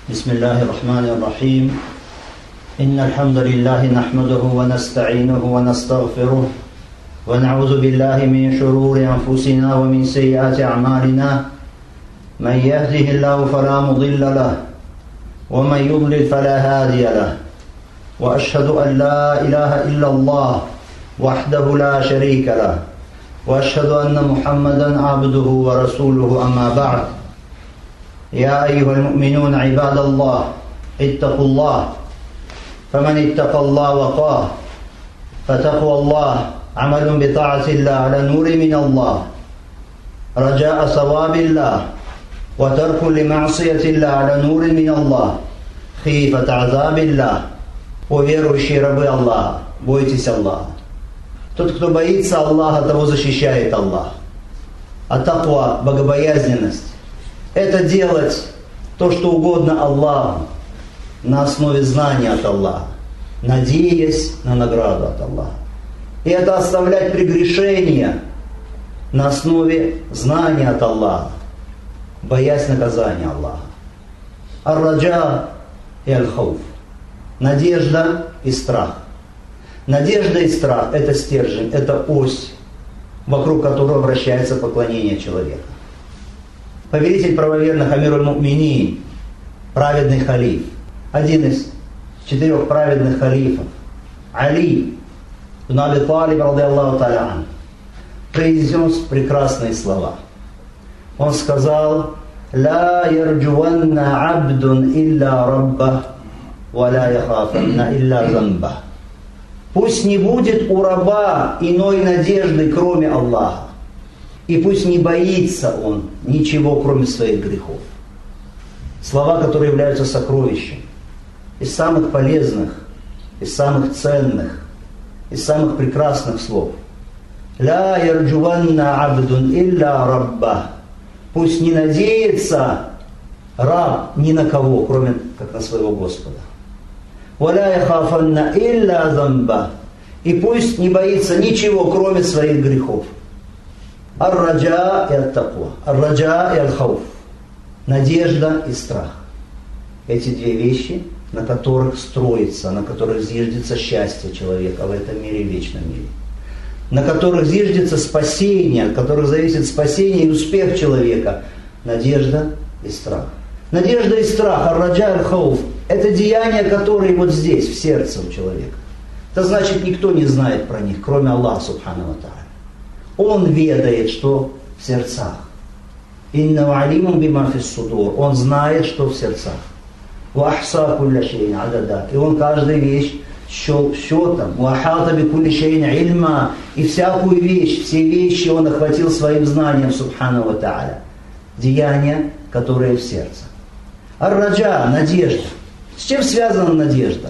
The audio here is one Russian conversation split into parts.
بسم الله الرحمن الرحيم إن الحمد لله نحمده ونستعينه ونستغفره ونعوذ بالله من شرور أنفسنا ومن سيئات أعمالنا من يهده الله فلا مضل له ومن يضلل فلا هادي له وأشهد أن لا إله إلا الله وحده لا شريك له وأشهد أن محمدا عبده ورسوله أما بعد يا أيها المؤمنون عباد الله اتقوا الله فمن اتقى الله وقاه فتقوى الله عمل بطاعة الله على نور من الله رجاء ثواب الله وترك لمعصية الله على نور من الله خيفة عذاب الله. О верующие рабы Аллаха, бойтесь Аллаха. Тот, кто боится Аллаха, того защищает Аллах. А таква, богобоязненность, это делать то, что угодно Аллаху, на основе знания от Аллаха, надеясь на награду от Аллаха. И это оставлять прегрешения на основе знания от Аллаха, боясь наказания Аллаха. Ар-раджа и аль-хауф. Надежда и страх. Надежда и страх – это стержень, это ось, вокруг которого вращается поклонение человека. Повелитель правоверных Амир аль-Му'минин, праведный халиф, один из 4 праведных халифов, Али ибн Аби Талиб, ради Аллаху та'аля ан, произнес прекрасные слова. Он сказал: «Ла ярджуванна абдун илля раббах, ва ла яхафанна илля замбах». Пусть не будет у раба иной надежды, кроме Аллаха. И пусть не боится он ничего, кроме своих грехов. Слова, которые являются сокровищем. Из самых полезных, из самых ценных, из самых прекрасных слов. «Ла ярджуванна абдун илля рабба». Пусть не надеется раб ни на кого, кроме как на своего Господа. «Ва ла яхафанна илля замба». И пусть не боится ничего, кроме своих грехов. Ар-раджа и ат-таква. Ар-раджа и аль-хауф. Надежда и страх. Эти 2 вещи, на которых строится, на которых зиждется счастье человека в этом мире и в вечном мире. На которых зиждется спасение, от которых зависит спасение и успех человека. Надежда и страх. Надежда и страх, ар-раджа и аль-хауф, это деяния, которые вот здесь, в сердце у человека. Это значит, никто не знает про них, кроме Аллаха субхану ва тааля. Он ведает, что в сердцах. Инна алимун бима фис судур. Он знает, что в сердцах. Ва ахса кулля шейин адада. И он каждую вещь счел счетом. Ва ахата би кулли шейин ильма. И всякую вещь, все вещи он охватил своим знанием, субхану ва тааля. Деяния, которые в сердце. Ар-раджа, надежда. С чем связана надежда?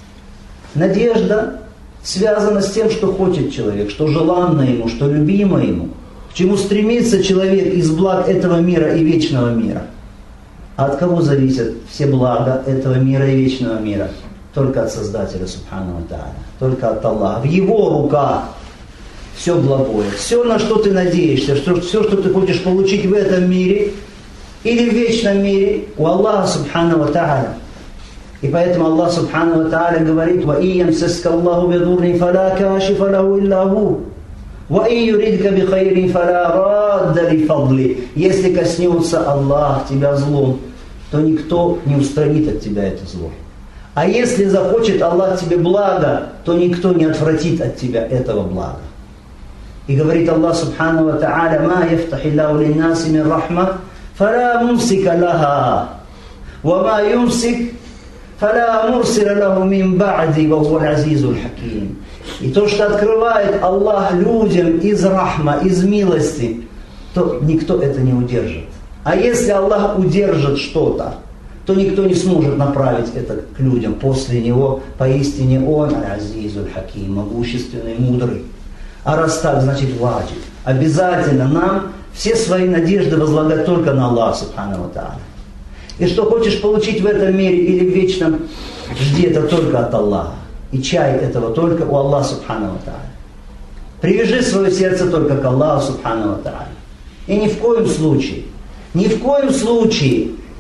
Надежда связано с тем, что хочет человек, что желанно ему, что любимо ему, к чему стремится человек из благ этого мира и вечного мира. А от кого зависят все блага этого мира и вечного мира? Только от Создателя, субхану ва тааля, только от Аллаха. В Его руках все благое. Все, на что ты надеешься, все, что ты хочешь получить в этом мире или в вечном мире, у Аллаха, субхану ва тааля. И поэтому Аллах субхану ва тааля говорит: «Ва и ямсаска Аллаху бидуррин фала кашифа лаху илля ху, ва и юридка бихайрин фала радда ли фадли». Если коснется Аллах тебя злом, то никто не устранит от тебя это зло. А если захочет Аллах тебе блага, то никто не отвратит от тебя этого блага. И говорит Аллах субхану ва тааля: «Ма яфтахиллаху линнаси мин рахма, фала мумсика лаха, ва ма юмсик фала мурсила лаху мин ба'ди, ва хуа аль-азизу аль-хаким». И то, что открывает Аллах людям из рахма, из милости, то никто это не удержит. А если Аллах удержит что-то, то никто не сможет направить это к людям после Него. Поистине Он аль-азизу аль-хаким, могущественный, мудрый. А раз так, значит ваджиб. Обязательно нам все свои надежды возлагать только на Аллаха субхану ва тааля. И что хочешь получить в этом мире или в вечном, жди это только от Аллаха. И чай этого только у Аллаха субхану ва тааля. Привяжи свое сердце только к Аллаху субхану ва тааля. И ни в коем случае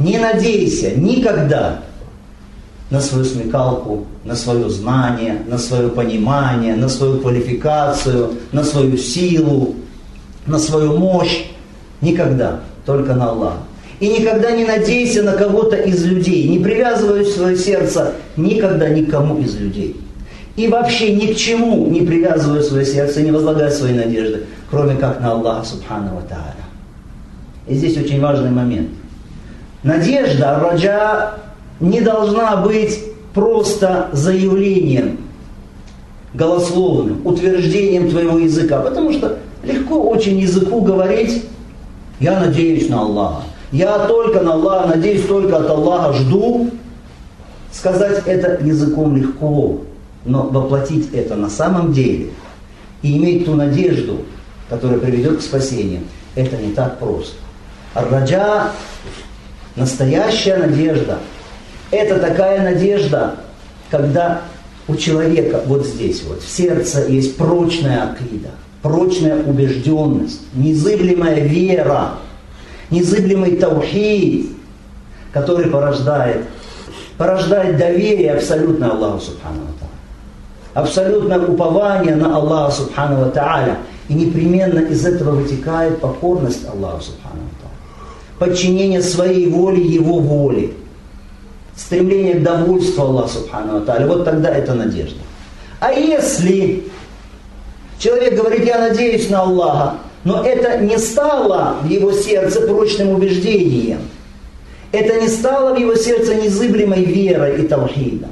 Не надейся никогда на свою смекалку, на свое знание, на свое понимание, на свою квалификацию, на свою силу, на свою мощь. Никогда, только на Аллаха. И никогда не надейся на кого-то из людей, не привязывай свое сердце никогда никому из людей. И вообще ни к чему не привязывай свое сердце, не возлагай свои надежды, кроме как на Аллаха Субхану ва Тааля. И здесь очень важный момент. Надежда, раджа, не должна быть просто заявлением голословным, утверждением твоего языка, потому что легко очень языку говорить: я надеюсь на Аллаха, я только на Аллаха, надеюсь только от Аллаха, жду. Сказать это языком легко, но воплотить это на самом деле и иметь ту надежду, которая приведет к спасению, это не так просто. Ар-раджа, настоящая надежда, это такая надежда, когда у человека вот здесь вот в сердце есть прочная акида, прочная убежденность, незыблемая вера, незыблемый таухид, который порождает доверие абсолютно Аллаху Субхану ва Тааля, абсолютное упование на Аллаха Субхану ва Тааля, и непременно из этого вытекает покорность Аллаху Субхану ва Тааля, подчинение своей воле Его воле, стремление к довольству Аллаха Субхану ва Тааля. Вот тогда это надежда. А если человек говорит: я надеюсь на Аллаха, но это не стало в его сердце прочным убеждением, это не стало в его сердце незыблемой верой и таухидом,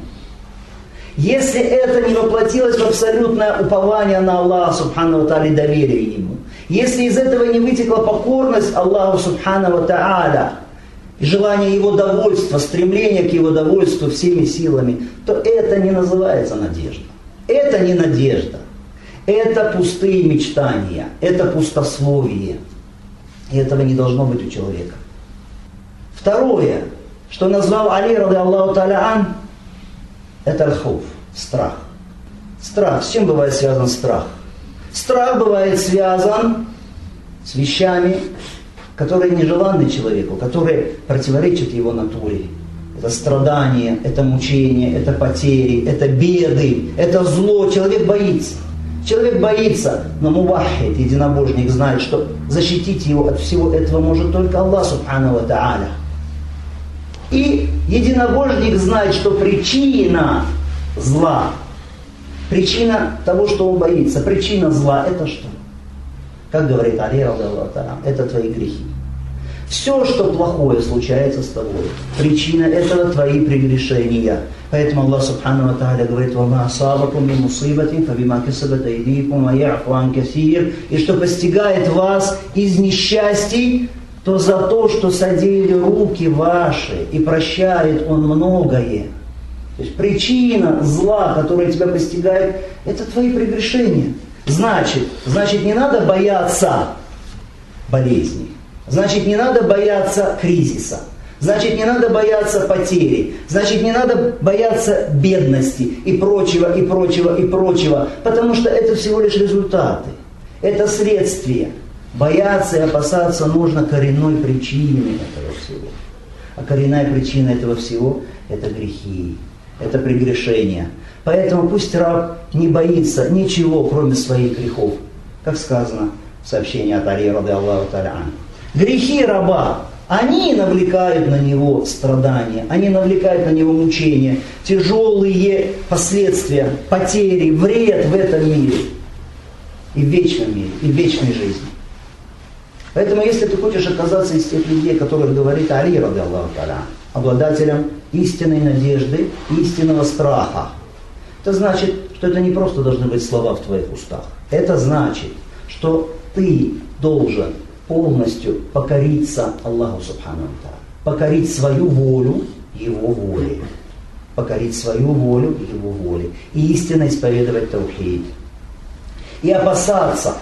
если это не воплотилось в абсолютное упование на Аллаха Субхану ва Тааля, доверие Ему, если из этого не вытекла покорность Аллаху Субхану ва Тааля, желание Его довольства, стремление к Его довольству всеми силами, то это не называется надежда. Это не надежда. Это пустые мечтания, это пустословие. И этого не должно быть у человека. Второе, что назвал Али, ради Аллаху та'аля ан, это аль-хауф, страх. Страх. С чем бывает связан страх? Страх бывает связан с вещами, которые нежеланны человеку, которые противоречат его натуре. Это страдания, это мучения, это потери, это беды, это зло. Человек боится. Человек боится, но муваххид, единобожник, знает, что защитить его от всего этого может только Аллах Субхану ва Тааля. И единобожник знает, что причина зла, причина того, что он боится, причина зла, это что? Как говорит Али, это твои грехи. Все, что плохое случается с тобой, причина этого твои прегрешения. Поэтому Аллах Субхану ва Тааля говорит: «Вама асабакум мин мусибатин, фабима касабат айдикум, ва я'фу ан касир». И что постигает вас из несчастий, то за то, что содеяли руки ваши, и прощает Он многое. То есть причина зла, которая тебя постигает, это твои прегрешения. Значит, не надо бояться болезни. Значит, не надо бояться кризиса. Значит, не надо бояться потери. Значит, не надо бояться бедности и прочего, и прочего, и прочего. Потому что это всего лишь результаты. Это следствие. Бояться и опасаться нужно коренной причиной этого всего. А коренная причина этого всего – это грехи, это прегрешения. Поэтому пусть раб не боится ничего, кроме своих грехов. Как сказано в сообщении от Али, ради Аллаху та'аля ан. Грехи раба, они навлекают на него страдания, они навлекают на него мучения, тяжелые последствия, потери, вред в этом мире, и в вечном мире, и в вечной жизни. Поэтому, если ты хочешь оказаться из тех людей, которых говорит Али, ради Аллаху та'аля, обладателем истинной надежды, истинного страха, это значит, что это не просто должны быть слова в твоих устах. Это значит, что ты должен полностью покориться Аллаху Субхану ва Тааля, покорить свою волю Его воле, покорить свою волю Его воле и истинно исповедовать таухид. И опасаться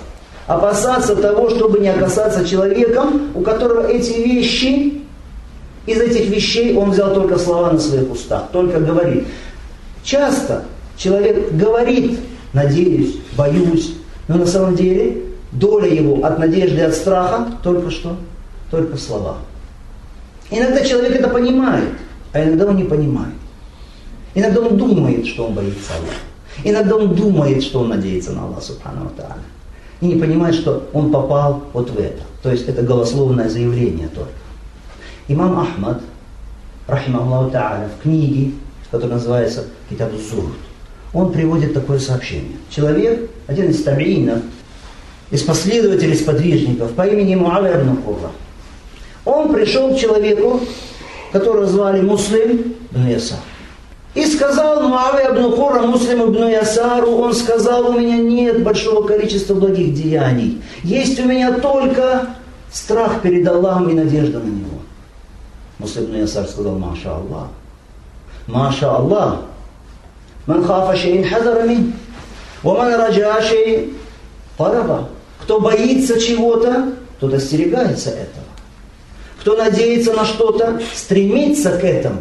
того, чтобы не оказаться человеком, у которого эти вещи, из этих вещей он взял только слова на своих устах, только говорит. Часто человек говорит: надеюсь, боюсь, но на самом деле доля его от надежды и от страха только что? Только слова. Иногда человек это понимает, а иногда он не понимает. Иногда он думает, что он боится Аллаха. Иногда он думает, что он надеется на Аллаха Субхану ва Тааля. И не понимает, что он попал вот в это. То есть это голословное заявление только. Имам Ахмад, рахимахуллаху тааля, в книге, которая называется «Китаб аз-Зухд», он приводит такое сообщение. Человек, один из табиинов, из последователей, сподвижников, по имени Муавия ибн Курра, он пришел к человеку, которого звали Муслим ибн Ясар. И сказал Муавия ибн Курра Муслим ибн Ясару, он сказал: у меня нет большого количества благих деяний. Есть у меня только страх перед Аллахом и надежда на Него. Муслим ибн Ясар сказал: Маша Аллах. Маша Аллах. Ман хафа шейн хазара мин. Ва ман раджа шейн тараба. Кто боится чего-то, тот остерегается этого. Кто надеется на что-то, стремится к этому.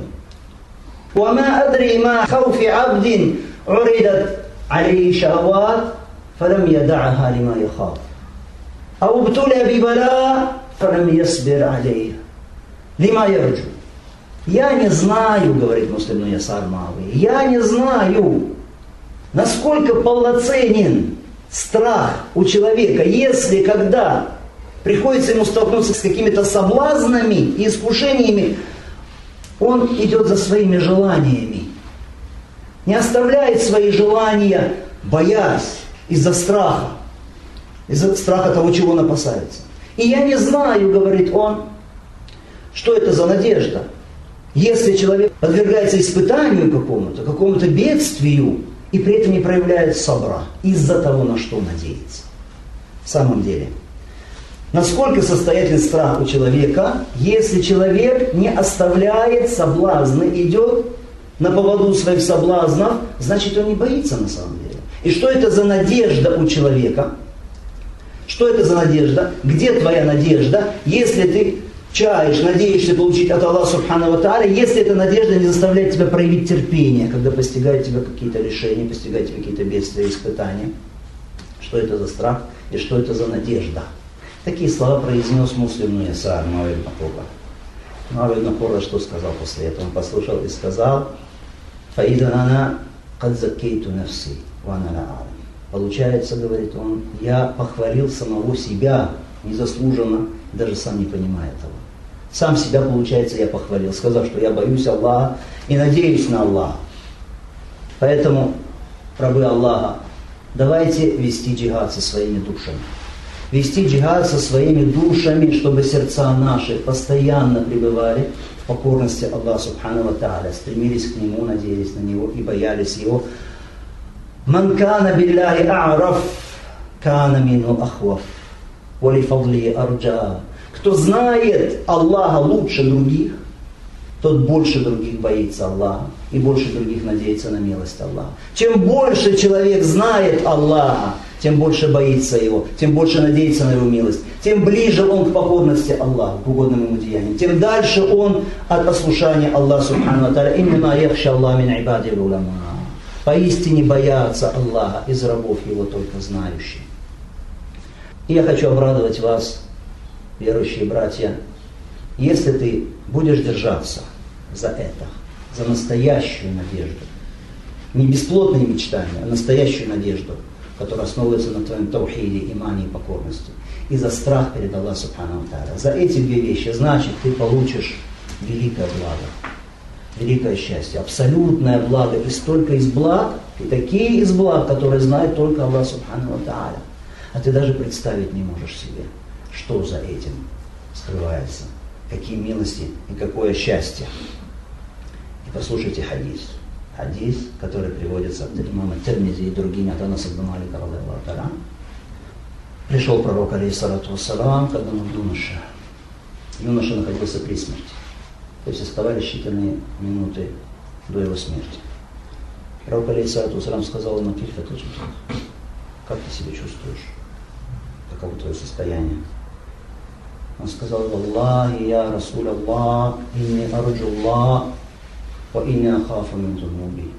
وما أدري ما خوف عبد عرضت عليه شهوات فلم يدعها لما يخاف أو ابتلى ببلاء فلم يصبر عليه لما يرجو. Я не знаю, говорит Муслим ибн Ясар Муавия, я не знаю, насколько полноценен страх у человека, если когда приходится ему столкнуться с какими-то соблазнами и искушениями, он идет за своими желаниями, не оставляет свои желания, боясь из-за страха того, чего он опасается. И я не знаю, говорит он, что это за надежда. Если человек подвергается испытанию какому-то бедствию, и при этом не проявляет сабра из-за того, на что надеется. В самом деле, насколько состоятелен страх у человека, если человек не оставляет соблазны, идет на поводу своих соблазнов, значит, он не боится на самом деле. И что это за надежда у человека? Что это за надежда? Где твоя надежда, если ты чаешь, надеешься получить от Аллаха Субхану ва Тааля, если эта надежда не заставляет тебя проявить терпение, когда постигают тебя какие-то решения, постигают тебя какие-то бедствия и испытания? Что это за страх и что это за надежда? Такие слова произнес Муслим ибн Ясар Муавия ибн Курра. Муавия ибн Курра что сказал после этого? Он послушал и сказал: «Фаида ана кад закейту нафси, ва ана ла а'лам». Получается, говорит он, я похвалил самого себя незаслуженно, даже сам не понимая этого. Сам себя, получается, я похвалил, сказав, что я боюсь Аллаха и надеюсь на Аллаха. Поэтому, рабы Аллаха, давайте вести джихад со своими душами. Вести джихад со своими душами, чтобы сердца наши постоянно пребывали в покорности Аллаха Субхану ва Тааля, стремились к Нему, надеялись на Него и боялись Его. «Ман кана билляхи а'раф, кана мину ахваф, вали фадли арджа». Кто знает Аллаха лучше других, тот больше других боится Аллаха и больше других надеется на милость Аллаха. Чем больше человек знает Аллаха, тем больше боится Его, тем больше надеется на Его милость, тем ближе он к покорности Аллаху, к угодным Ему деяниям, тем дальше он от послушания Аллаха Субхану ва Тааля. «Иннама яхша Аллах мин ибади улама». Поистине боятся Аллаха из рабов Его только знающие. И я хочу обрадовать вас, верующие братья, если ты будешь держаться за это, за настоящую надежду, не бесплотные мечтания, а настоящую надежду, которая основывается на твоем таухиде, имане и покорности, и за страх перед Аллахом Субхану ва Тааля. За эти две вещи, значит, ты получишь великое благо, великое счастье, абсолютное благо, и столько из благ, и такие из благ, которые знает только Аллах Субхану ва Тааля. А ты даже представить не можешь себе, что за этим скрывается, какие милости и какое счастье. И послушайте хадис. Хадис, который приводится от имама Тирмизи и другими, от Анаса ибн Малика, радиаллаху та'аля. Пришел пророк, алейхиссалату вассалам, когда он юноша. Юноша находился при смерти. То есть оставались считанные минуты до его смерти. Пророк, алейхиссалату вассалам, сказал ему: как ты себя чувствуешь? Каково твое состояние? Он сказал: «Аллахи, я Расул Аллах, инни арджу Аллах, ва инни ахафу мин зунуби».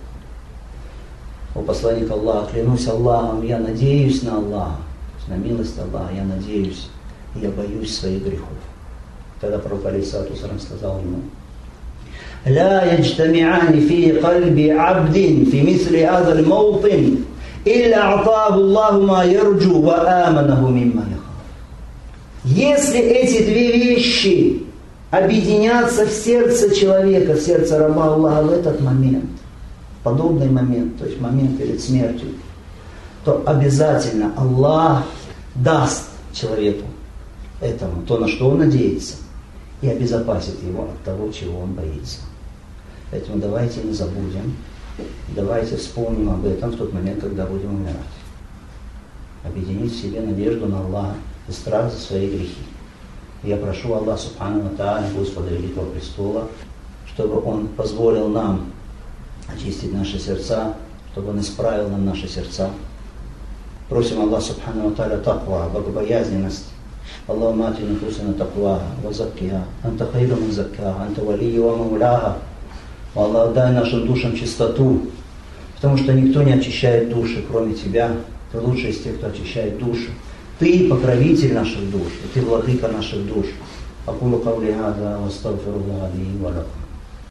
О посланник Аллаха, клянусь Аллахом, я надеюсь на Аллаха, на милость Аллаха, я надеюсь, и я боюсь своих грехов. Тогда пророк алейхиссалату вассалям сказал ему: «Ля яджтами'ани фи кальби абдин фи мисли азаль маутин, илля атаху Аллаху ма ярджу ва аманаху мимма яхаф». Если эти две вещи объединятся в сердце человека, в сердце раба Аллаха в этот момент, подобный момент, то есть момент перед смертью, то обязательно Аллах даст человеку этому то, на что он надеется, и обезопасит его от того, чего он боится. Поэтому давайте не забудем, давайте вспомним об этом в тот момент, когда будем умирать. Объединить в себе надежду на Аллаха и страх за свои грехи. Я прошу Аллаха Субхану ва Тааля, Господа Великого Престола, чтобы Он позволил нам очистить наши сердца, чтобы Он исправил нам наши сердца. Просим Аллаха Субхану ва Тааля таква, богобоязненность. Аллахумма ати нуфусана таква, ва заккиха, анта хайру мин заккаха, анта валию ва мауляха. Аллах, дай нашим душам чистоту, потому что никто не очищает души, кроме Тебя. Ты лучший из тех, кто очищает души. Ты покровитель наших душ, и Ты владыка наших душ. Акулу каули хаза, ва астагфируллаха ли ва лакум.